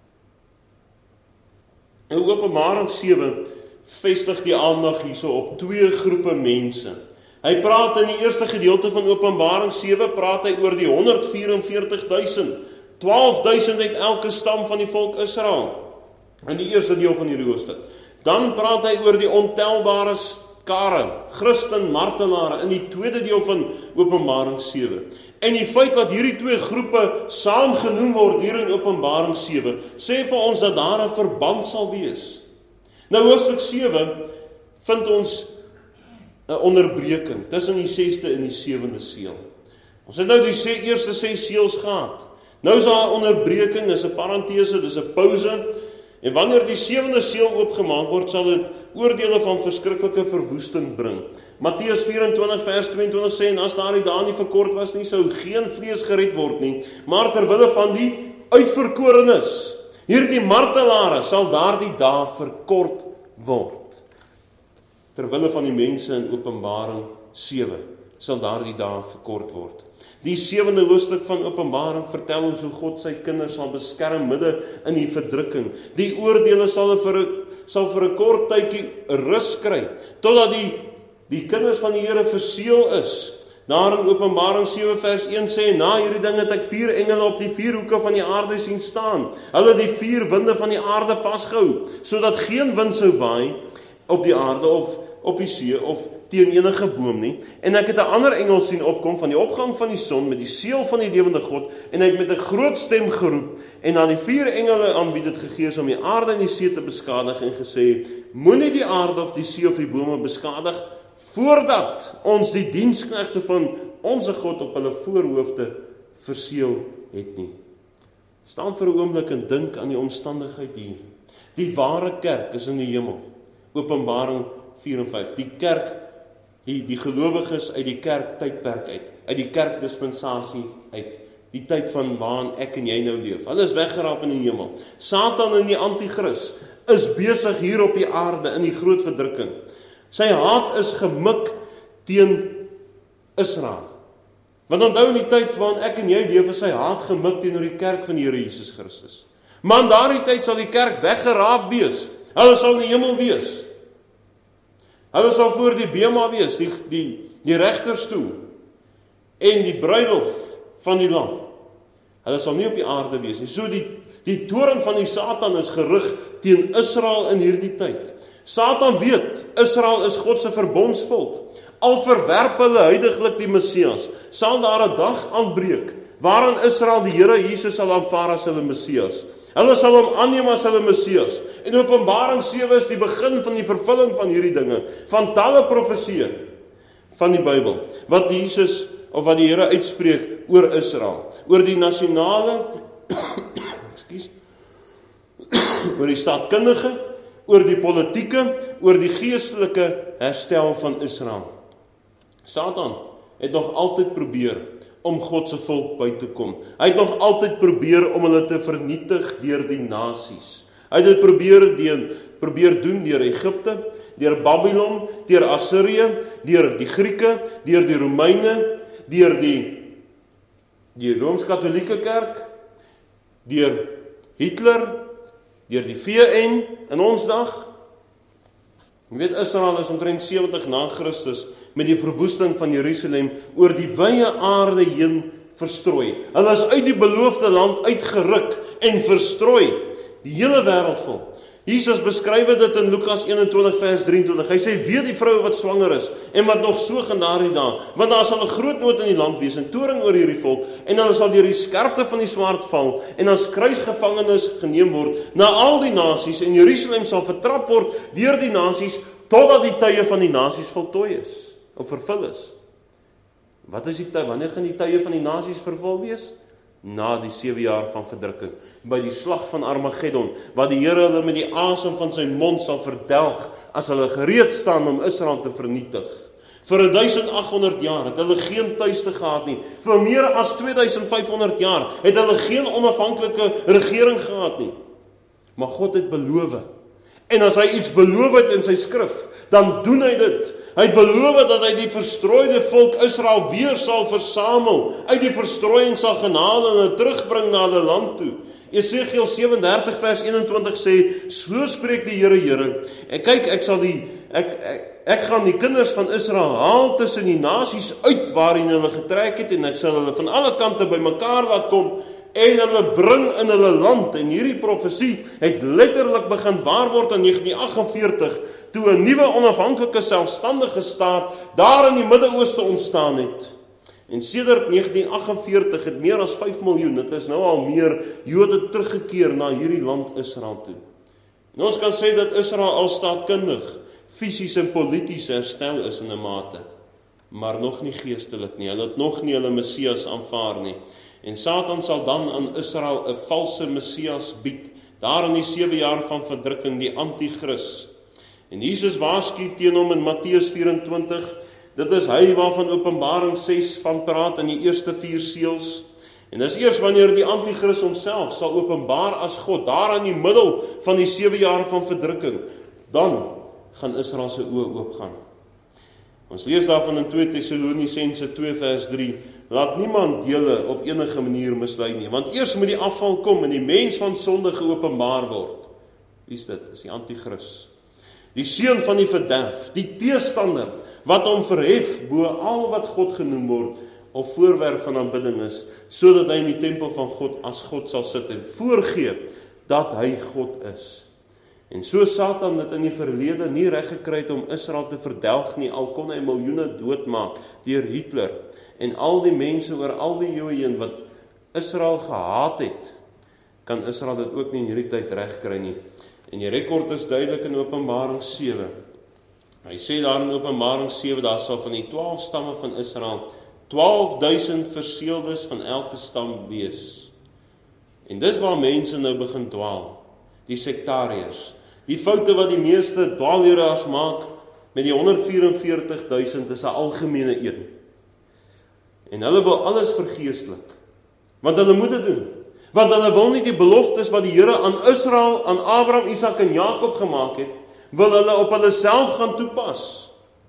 En Openbaring sewe vestig die aandag hierso op twee groepe mense Hy praat in die eerste gedeelte van Openbaring sewe, praat hy oor die honderd vyf en veertig duisend, twaalf duisend uit elke stam van die volk Israel, in die eerste deel van hierdie hoofstuk. Dan praat hy oor die ontelbare skare, Christen martelare, in die tweede deel van Openbaring sewe. En die feit dat hierdie twee groepe saam genoem word hier in Openbaring sewe, sê vir ons dat daar 'n verband sal wees. Nou hoofstuk sewe vind ons 'n onderbreking tussen die sesde en die sewende seël. Ons het nou die se, eerste ses seëls gehad. Nou is daar 'n onderbreking, dis 'n parentese, dis 'n pause. En wanneer die sewende seël oopgemaak word, sal dit oordeele van verskriklike verwoesting bring. Matteus vyf-en-twintig vers twee-en-twintig sê, en as daardie dae nie verkort was nie, sou geen vlees gered word nie, maar terwille van die uitverkorenes, hierdie martelare, sal daardie dae verkort word. Terwille van die mense in Openbaring sewe, sal daardie dae verkort word. Die sewende hoofstuk van Openbaring vertel ons hoe God sy kinders sal beskerm midde in die verdrukking. Die oordeele sal vir 'n sal vir 'n kort tydjie rus kry, totdat die die kinders van die Here verseël is. Daar in Openbaring sewe vers een sê, na hierdie ding het ek vier engele op die vier hoeke van die aarde sien staan. Hulle die vier winde van die aarde vasgehou, sodat geen wind sou waai op die aarde of op die see of teen enige boom nie. En ek het 'n ander engel sien opkom van die opgang van die son met die seël van die lewende God, en hy het met 'n groot stem geroep en aan die vier engele aan wie dit gegee is om die aarde en die see te beskadig en gesê, moenie die aarde of die see of die bome beskadig voordat ons die diensknegte van onsse God op hulle voorhoofde verseël het nie. Staan vir 'n oomblik en dink aan die omstandigheid hier. Die ware kerk is in die hemel. Openbaring vier en vyf. Die kerk, die, die gelowiges uit die kerk tydperk uit, uit die kerkdispensasie uit, die tyd van waarin ek en jy nou leef. Hulle is weggeraap in die hemel. Satan en die antichrist is besig hier op die aarde in die groot verdrukking. Sy haat is gemik teen Israel. Want onthou in die tyd waarin ek en jy leef, is sy haat gemik teenoor die kerk van die Here Jesus Christus. Maar in daardie tyd sal die kerk weggeraap wees. Hulle sal in die hemel wees. Hulle sal voor die bema wees, die, die, die regterstoel en die bruilof van die lam. Hulle sal nie op die aarde wees nie. So die, die toorn van die Satan is gerig teen Israel in hierdie tyd. Satan weet, Israel is God se verbondsvolk. Al verwerp hulle huidiglik die Messias, sal daar 'n dag aanbreek waarin Israel die Here Jesus sal aanvaar as hulle Messias. Hulle sal hom aanneem as hulle Messias. En Openbaring sewe is die begin van die vervulling van hierdie dinge, van talle profesieë van die Bybel, wat Jesus, of wat die Here uitspreek oor Israel, oor die nasionale, ekskuus, oor die staatkundige, oor die politieke, oor die geestelike herstel van Israel. Satan het nog altyd probeer om God se volk by te kom. Hy het nog altyd probeer om hulle te vernietig deur die nasies. Hy het dit probeer, deur, probeer doen deur Egipte, deur Babylon, deur Assirië, deur die Grieke, deur die Romeine, deur die, die Rooms-Katolieke kerk, deur Hitler, deur die V N in ons dag. Jy weet, Israel is omtrent sewentig na Christus met die verwoesting van Jerusalem oor die wye aarde heen verstrooi. Hulle is uit die beloofde land uitgeruk en verstrooi, die hele wêreld vol. Jesus beskryf dit in Lukas eenentwintig vers drieëntwintig. Hy sê, weet die vrou wat swanger is en wat nog so in daardie dae, want daar sal 'n groot nood in die land wees en toorn oor hierdie volk, en hulle sal deur die skerpte van die swaard val en as kruisgevangenes geneem word na al die nasies, en Jerusalem sal vertrap word deur die nasies totdat die tye van die nasies voltooi is of vervul is. Wat is die tyd? Wanneer gaan die tye van die nasies vervul wees? Na die sewe jaar van verdrukking, by die slag van Armageddon, wat die Here hulle met die asem van sy mond sal verdelg, as hulle gereed staan om Israel te vernietig. Vir duisend agt honderd jaar het hulle geen tuiste gehad nie. Vir meer as twee duisend vyf honderd jaar het hulle geen onafhanklike regering gehad nie. Maar God het beloof. En as hy iets beloof het in sy skrif, dan doen hy dit. Hy het beloof dat hy die verstrooide volk Israel weer sal versamel, uit die verstrooiing sal gaan haal en hulle terugbring na hulle land toe. Esegiel sewe en dertig vers eenentwintig sê, so spreek die Here Here, en kyk, ek sal die, ek, ek, ek gaan die kinders van Israel haal tussen die nasies uit waarin hulle getrek het, en ek sal hulle van alle kante bymekaar laat kom, en hulle bring in hulle land. En hierdie profesie het letterlik begin waar word in negentien agt en veertig, toe 'n nuwe onafhanklike selfstandige staat daar in die Midde-Ooste ontstaan het. En sedert negentien agt en veertig het meer as vyf miljoen, dit is nou al meer, Jode teruggekeer na hierdie land Israel toe. En ons kan sê dat Israel al staatkundig, fisies en polities herstel is in 'n mate, maar nog nie geestelik nie. Hulle het nog nie hulle Messias aanvaar nie. En Satan sal dan aan Israel 'n valse Messias bied, daar in die sewe jaar van verdrukking, die Antichrist. En Jesus waarsku teen hom in Matteus vyf-en-twintig, dit is hy waarvan Openbaring ses van praat in die eerste vier seels. En dis eers wanneer die Antichrist homself sal openbaar as God, daar in die middel van die sewe jaar van verdrukking, dan gaan Israel se oë oopgaan. Ons lees daarvan in tweede Tessalonisense twee vers drie, laat niemand julle op enige manier mislei nie, want eers moet die afval kom en die mens van sonde geopenbaar word. Wie is dit? Dis die Antichrist. Die seun van die verderf, die teestander, wat hom verhef bo al wat God genoem word, of voorwerp van aanbidding is, sodat hy in die tempel van God as God sal sit en voorgee dat hy God is. En so Satan dit in die verlede nie reg gekry het om Israel te verdelg nie, al kon hy miljoene doodmaak deur Hitler, en al die mense oor al die eeue heen wat Israel gehaat het, kan Israel dit ook nie in hierdie tyd reg kry nie. En die rekord is duidelik in Openbaring sewe. Hy sê daar in Openbaring sewe, daar sal van die twaalf stamme van Israel twaalf duisend verseeldes van elke stam wees. En dis waar mense nou begin dwaal, die sektariërs. Die foute wat die meeste dwaalleraars maak met die honderd vyf en veertig duisend is 'n algemene een. En hulle wil alles vergeestelik, want hulle moet dit doen. Want hulle wil nie die beloftes wat die Here aan Israel, aan Abraham, Isak en Jakob gemaak het, wil hulle op hulle self gaan toepas.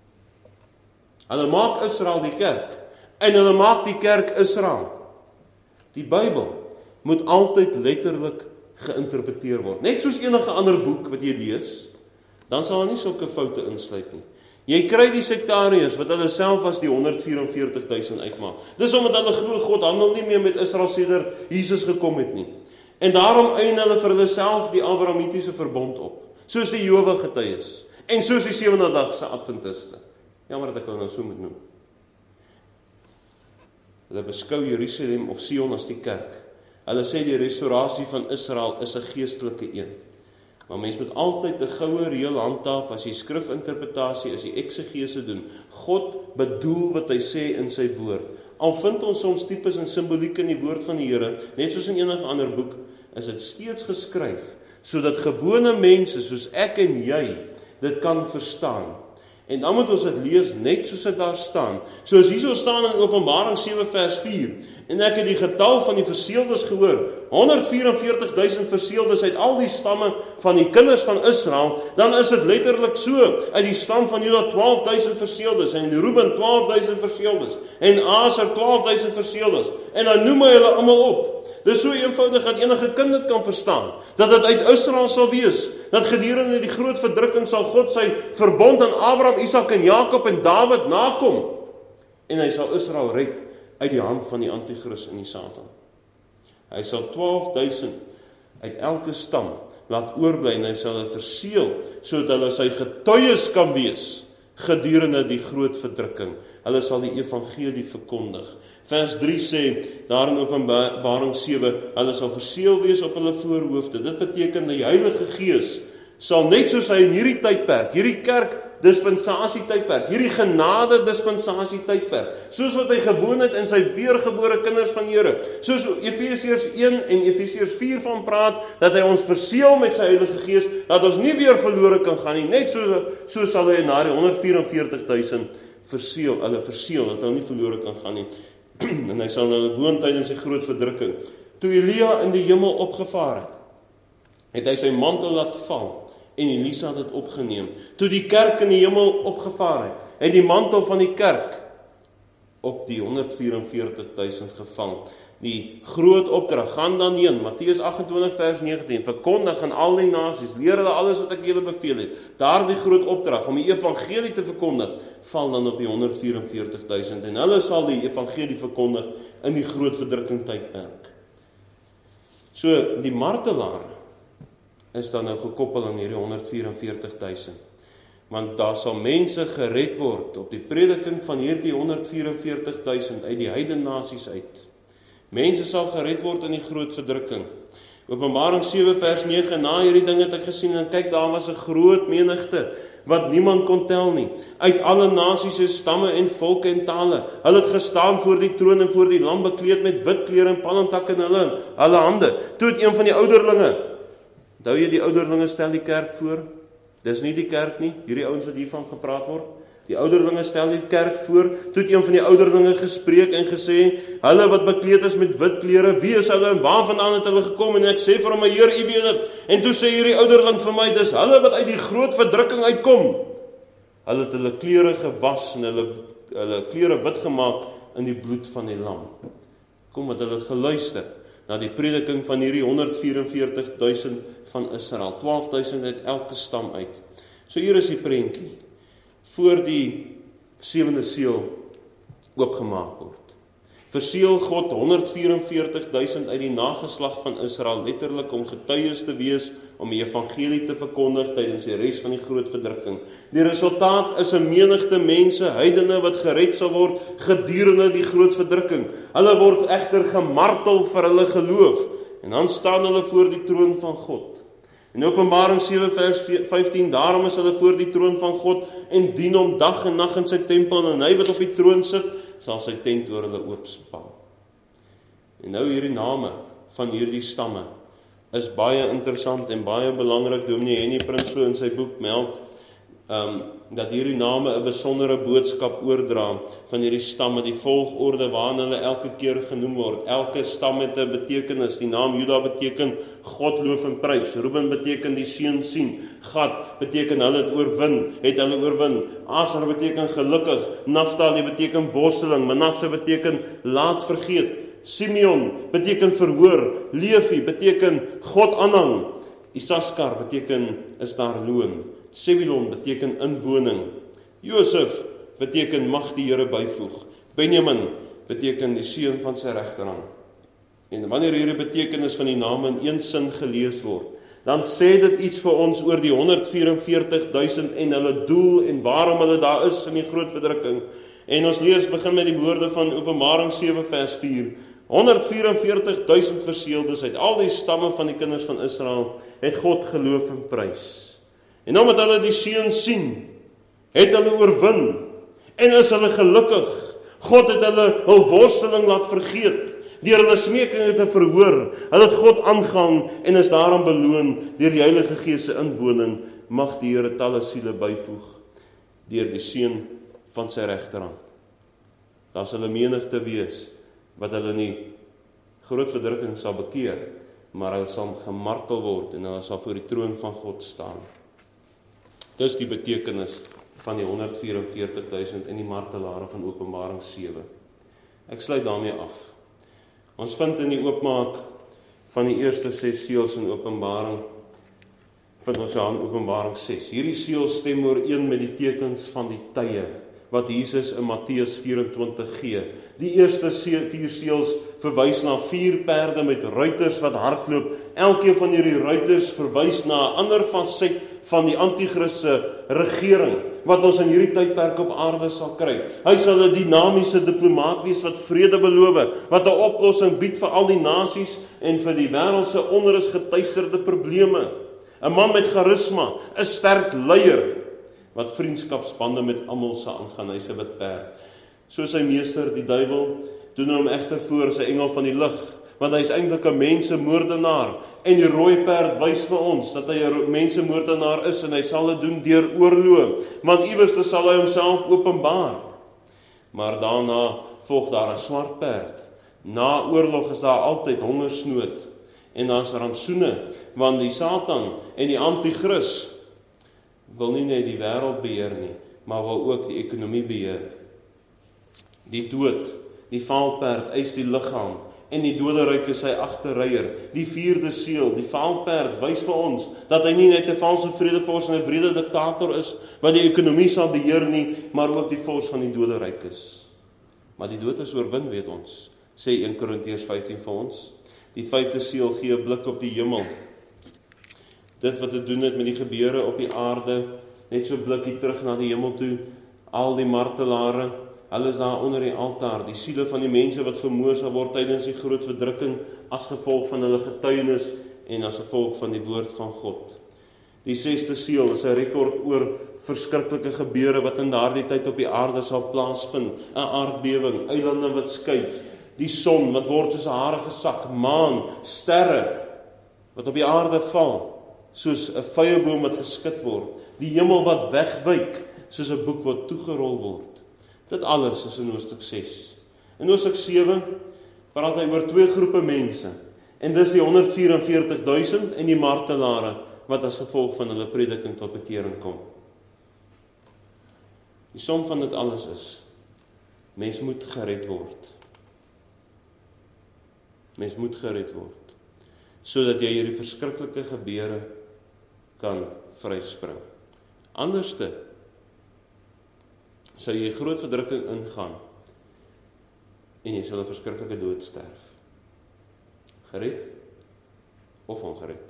Hulle maak Israel die kerk, en hulle maak die kerk Israel. Die Bybel moet altyd letterlik geïnterpreteer word. Net soos enige ander boek wat jy lees, dan sal daar nie sulke foute insluit nie. Jy kry die sektariërs wat hulle self as die honderd vyf en veertig duisend uitmaak. Dis omdat hulle glo God handel nie meer met Israel sedert Jesus gekom het nie. En daarom eien hulle vir hulle self die Abrahamitiese verbond op, soos die Jehova getuies en soos die sewende dag se Adventiste. Jammer dat ek hulle nou so moet noem. Hulle beskou Jerusalem of Sion as die kerk. Hulle sê die restaurasie van Israel is 'n geestelike een. Maar mens moet altyd 'n goue reël handhaaf as jy skrifinterpretasie, as jy eksegese doen. God bedoel wat hy sê in sy woord. Al vind ons soms tipes en simboliek in die woord van die Here, net soos in enige ander boek, is dit steeds geskryf sodat gewone mense soos ek en jy dit kan verstaan. En dan moet ons dit lees net soos dit daar staan. Soos hierso staan in Openbaring sewe vers vier. En ek het die getal van die verseeldes gehoor, honderd vyf en veertig duisend verseeldes uit al die stamme van die kinders van Israel. Dan is dit letterlik so, uit die stam van Juda twaalf duisend verseeldes, en Reuben twaalf duisend verseeldes, en Aser twaalf duisend verseeldes, en dan noem hy hulle almal op. Dis so eenvoudig dat enige kind dit kan verstaan, dat dit uit Israel sal wees, dat gedurende die groot verdrukking sal God sy verbond aan Abraham, Isak en Jakob en Dawid nakom, en hy sal Israel red uit die hand van die Antichrist en die Satan. Hy sal twaalf duisend uit elke stam laat oorbly, en hy sal hulle verseël, sodat hulle sy getuies kan wees gedurende die groot verdrukking. Hulle sal die evangelie verkondig. Vers drie sê, daar in Openbaring sewe, hulle sal verseël wees op hulle voorhoofde. Dit beteken die Heilige Gees sal net soos hy in hierdie tydperk, hierdie kerk dispensasie tydperk, hierdie genade dispensasie tydperk, soos wat hy gewoon het in sy weergebore kinders van die Here, soos Efesiërs een en Efesiërs vier van praat, dat hy ons verseël met sy Heilige Gees, dat ons nie weer verlore kan gaan nie, net so, so sal hy na die honderd vyf en veertig duisend verseël, hulle verseël, dat hulle nie verlore kan gaan nie, en hy sal hulle woon tydens sy groot verdrukking. Toe Elia in die hemel opgevaar het, het hy sy mantel laat val, en Elisa het dit opgeneem. Toe die kerk in die hemel opgevaar het, het die mantel van die kerk op die honderdvyf en veertig duisend gevang. Die groot opdrag, gaan dan heen, Matteus agt-en-twintig vers negentien, verkondig aan al die nasies, leer hulle alles wat ek julle beveel het. Daardie groot opdrag om die evangelie te verkondig, val dan op die honderdvyf en veertig duisend, en hulle sal die evangelie verkondig in die groot verdrukking tydperk. So, die martelaar is dan nou gekoppel aan hierdie honderdvyf en veertig duisend. Want daar sal mense gered word op die prediking van hierdie honderdvyf en veertig duisend uit die heidene nasies uit. Mense sal gered word in die groot verdrukking. Openbaring sewe vers nege, na hierdie ding het ek gesien, en kyk, daar was 'n groot menigte, wat niemand kon tel nie, uit alle nasies, stamme en volke en tale. Hulle het gestaan voor die troon en voor die lam, bekleed met wit klere en palmtakke in hulle, hulle hande. Toe het een van die ouderlinge, onthou jy die ouderlinge stel die kerk voor? Dis nie die kerk nie, hierdie ouens wat hiervan gepraat word. Die ouderlinge stel die kerk voor. Toe het een van die ouderlinge gespreek en gesê, hulle wat bekleed is met wit klere, wie is hulle en waarvandaan het hulle gekom? En ek sê vir hom, my Heer, U weet dit. En toe sê hierdie ouderling vir my, dis hulle wat uit die groot verdrukking uitkom. Hulle het hulle klere gewas en hulle, hulle klere wit gemaak in die bloed van die lam. Kom, wat hulle geluister na die prediking van hierdie honderdvyf en veertig duisend van Israel, twaalf duisend uit elke stam uit. So hier is die prentjie, voor die sewende seël oopgemaak word. Verseël God honderdvyf en veertig duisend uit die nageslag van Israel, letterlik om getuies te wees, om die evangelie te verkondig tydens die res van die groot verdrukking. Die resultaat is 'n menigte mense, heidene, wat gered sal word gedurende die groot verdrukking. Hulle word egter gemartel vir hulle geloof, en dan staan hulle voor die troon van God. In Openbaring sewe vers vyftien, daarom is hulle voor die troon van God en dien hom dag en nag in sy tempel, en hy wat op die troon sit, sal sy tent oor hulle oopspan. En nou hierdie name van hierdie stamme is baie interessant en baie belangrik. Dominee Henny Prinsloo in sy boek meld um, dat hierdie name 'n besondere boodskap oordra van hierdie stamme, die volgorde waarin hulle elke keer genoem word. Elke stam het 'n betekenis. Die naam Juda beteken God loof en prys. Reuben beteken die seun sien. Gad beteken hulle het oorwin, het hulle oorwin. Aser beteken gelukkig. Naphtali beteken worsteling. Manasse beteken laat vergeet. Simeon beteken verhoor. Levi beteken God aanhang. Isaskar beteken is daar loon. Zebulon beteken inwoning. Josef beteken mag die Here byvoeg. Benjamin beteken die seun van sy regterhand. En wanneer hierdie betekenis van die name in een sin gelees word, dan sê dit iets vir ons oor die honderdvyf en veertig duisend en hulle doel en waarom hulle daar is in die groot verdrukking. En ons lees begin met die woorde van Openbaring sewe vers vier. honderdvyf en veertig duisend verseeldes uit al die stamme van die kinders van Israel het God geloof en prys. En omdat hulle die seun sien, het hulle oorwin en is hulle gelukkig. God het hulle hul worsteling laat vergeet, deur hulle smekinge te verhoor. Hulle het God aangang en is daarom beloon deur die Heilige Gees se inwoning. Mag die Here talle siele byvoeg deur die seun van sy regterhand. Daar sal 'n menigte wees wat hulle in die groot verdrukking sal bekeer, maar hulle sal gemartel word en hulle sal voor die troon van God staan. Dis die betekenis van die honderdvyf en veertig duisend en die martelare van Openbaring sewe. Ek sluit daarmee af. Ons vind in die oopmaak van die eerste ses seels in Openbaring, vind ons aan Openbaring ses. Hierdie seels stem ooreen met die tekens van die tye, wat Jesus in Matteus vyf-en-twintig gee. Die eerste vier seels verwys na vier perde met ruiters wat hardloop. Elkeen van hierdie ruiters verwys na 'n ander faset van die Antichrist se regering, wat ons in hierdie tydperk op aarde sal kry. Hy sal 'n dinamiese diplomaat wees wat vrede beloof, wat 'n oplossing bied vir al die nasies en vir die wêreld se onrus getuisterde probleme. 'n Man met charisma, 'n sterk leier, wat vriendskapsbande met almal sal aangaan. Hy's 'n wit perd. So sy meester, die duiwel, doen hom egter voor sy engel van die lig, want hy is eintlik 'n mensemoordenaar. En die rooi perd wys vir ons dat hy 'n mensemoordenaar is en hy sal dit doen deur oorlog, want iewers sal hy homself openbaar. Maar daarna volg daar 'n swart perd. Na oorlog is daar altyd hongersnood en daar's rantsoene, want die Satan en die Antichrist wil nie net die wêreld beheer nie, maar wil ook die ekonomie beheer. Die dood, die vaalperd eis die liggaam en die doderyk is sy agterryer. Die vierde seël, die vaalperd, wys vir ons dat hy nie net 'n valse vredevors en 'n wrede diktator is wat die ekonomie sal beheer nie, maar ook die vors van die doderyk is. Maar die dood is oorwin, weet ons, sê Eerste Korintiërs vyftien vir ons. Die vyfde seël gee 'n blik op die hemel. Dit wat te doen het met die gebeure op die aarde, net so blikkie terug na die hemel toe, al die martelare, hulle is daar onder die altaar, die siele van die mense wat vermoor sal word tydens die groot verdrukking as gevolg van hulle getuienis en as gevolg van die woord van God. Die sesde seël is 'n rekord oor verskriklike gebeure wat in daardie tyd op die aarde sal plaasvind. 'n Aardbewing, eilande wat skuif, die son wat word soos 'n harige sak, maan, sterre wat op die aarde val, soos 'n vyeboom wat geskit word, die hemel wat wegwyk, soos 'n boek wat toegerol word. Dit alles is in hoofstuk ses. In hoofstuk sewe praat hy oor twee groepe mense, en dis die honderdvyf en veertig duisend en die martelare, wat as gevolg van hulle prediking tot bekering kom. Die som van dit alles is, mens moet gered word. Mens moet gered word, sodat jy hierdie verskriklike gebeure kan vryspring. Anderste sal jy groot verdrukking ingaan en jy sal 'n verskriklike dood sterf. Gered of ongered.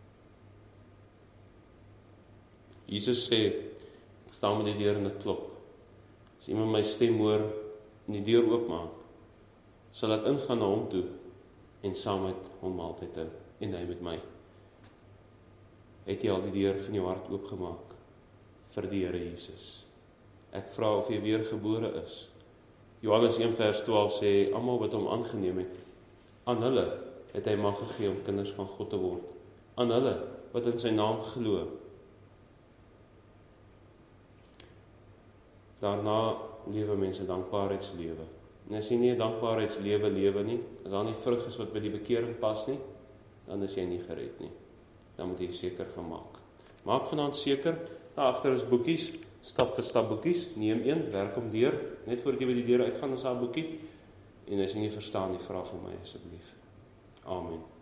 Jesus sê, ek staan met die deur en ek klop. As iemand my stem hoor en die deur oopmaak, sal ek ingaan na hom toe en saam met hom maaltyd hou en hy met my. Het jy al die deur van jou hart oopgemaak vir die Here Jesus? Ek vra of jy weergebore is. Johannes een vers twaalf sê, almal wat hom aangeneem het, aan hulle het hy mag gegee om kinders van God te word. Aan hulle wat in sy naam glo. Daarna lewe mense dankbaarheidslewe. En as jy nie 'n dankbaarheidslewe lewe nie, as daar nie vrug is wat by die bekering pas nie, dan is jy nie gered nie. Dan moet jy seker gemaak. Maak vanaand seker, daar agter is boekies, stap vir stap boekies, neem een, werk hom deur, net voordat jy by die deur uitgaan is daar 'n boekie, en as jy nie verstaan nie, vra vir my asseblief. Amen.